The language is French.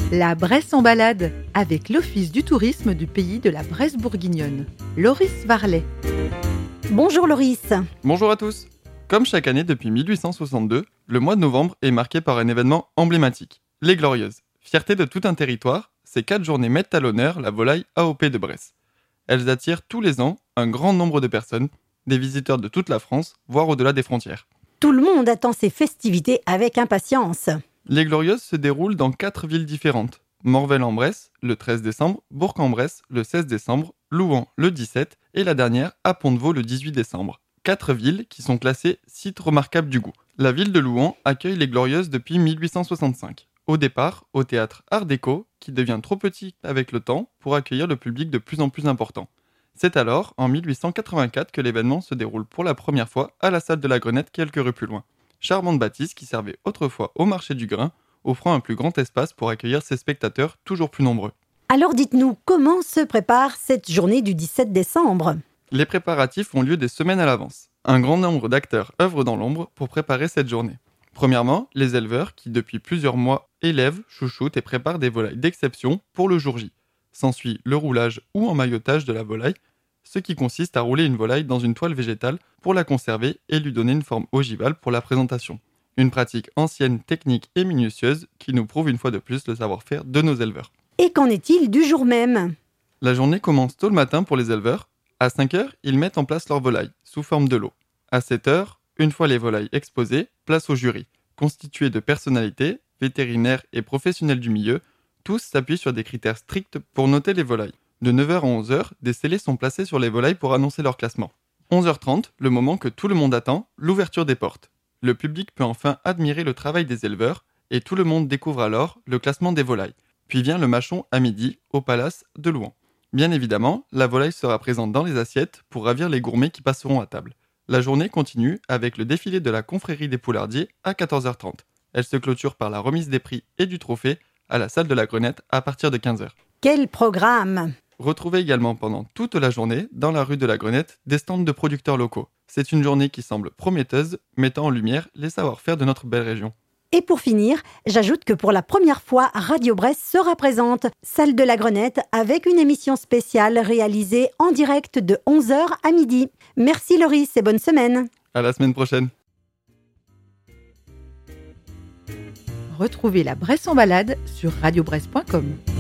La Bresse en balade, avec l'Office du tourisme du pays de la Bresse bourguignonne. Loris Varlet. Bonjour Loris. Bonjour à tous. Comme chaque année depuis 1862, le mois de novembre est marqué par un événement emblématique, les Glorieuses. Fierté de tout un territoire, ces 4 journées mettent à l'honneur la volaille AOP de Bresse. Elles attirent tous les ans un grand nombre de personnes, des visiteurs de toute la France, voire au-delà des frontières. Tout le monde attend ces festivités avec impatience. Les Glorieuses se déroulent dans 4 villes différentes. Morvel-en-Bresse, le 13 décembre, Bourg-en-Bresse, le 16 décembre, Louhans, le 17 et la dernière à Pont-de-Vaux, le 18 décembre. 4 villes qui sont classées sites remarquables du goût. La ville de Louhans accueille les Glorieuses depuis 1865. Au départ, au théâtre Art déco, qui devient trop petit avec le temps pour accueillir le public de plus en plus important. C'est alors, en 1884, que l'événement se déroule pour la première fois à la salle de la Grenette quelques rues plus loin. Charmante bâtisse qui servait autrefois au marché du grain, offrant un plus grand espace pour accueillir ses spectateurs toujours plus nombreux. Alors dites-nous, comment se prépare cette journée du 17 décembre ? Les préparatifs ont lieu des semaines à l'avance. Un grand nombre d'acteurs œuvrent dans l'ombre pour préparer cette journée. Premièrement, les éleveurs qui, depuis plusieurs mois, élèvent, chouchoutent et préparent des volailles d'exception pour le jour J. S'ensuit le roulage ou emmaillotage de la volaille, ce qui consiste à rouler une volaille dans une toile végétale pour la conserver et lui donner une forme ogivale pour la présentation. Une pratique ancienne, technique et minutieuse qui nous prouve une fois de plus le savoir-faire de nos éleveurs. Et qu'en est-il du jour même ? La journée commence tôt le matin pour les éleveurs. À 5h, ils mettent en place leurs volailles, sous forme de lot. À 7h, une fois les volailles exposées, place au jury, constitué de personnalités, vétérinaires et professionnels du milieu. Tous s'appuient sur des critères stricts pour noter les volailles. De 9h à 11h, des scellés sont placés sur les volailles pour annoncer leur classement. 11h30, le moment que tout le monde attend, l'ouverture des portes. Le public peut enfin admirer le travail des éleveurs et tout le monde découvre alors le classement des volailles. Puis vient le mâchon à midi au palace de Louhans. Bien évidemment, la volaille sera présente dans les assiettes pour ravir les gourmets qui passeront à table. La journée continue avec le défilé de la confrérie des Poulardiers à 14h30. Elle se clôture par la remise des prix et du trophée à la salle de la Grenette à partir de 15h. Quel programme ? Retrouvez également pendant toute la journée, dans la rue de la Grenette, des stands de producteurs locaux. C'est une journée qui semble prometteuse, mettant en lumière les savoir-faire de notre belle région. Et pour finir, j'ajoute que pour la première fois, Radio Bresse sera présente, salle de la Grenette, avec une émission spéciale réalisée en direct de 11h à midi. Merci Loris et bonne semaine. À la semaine prochaine. Retrouvez la Bresse en balade sur radiobresse.com.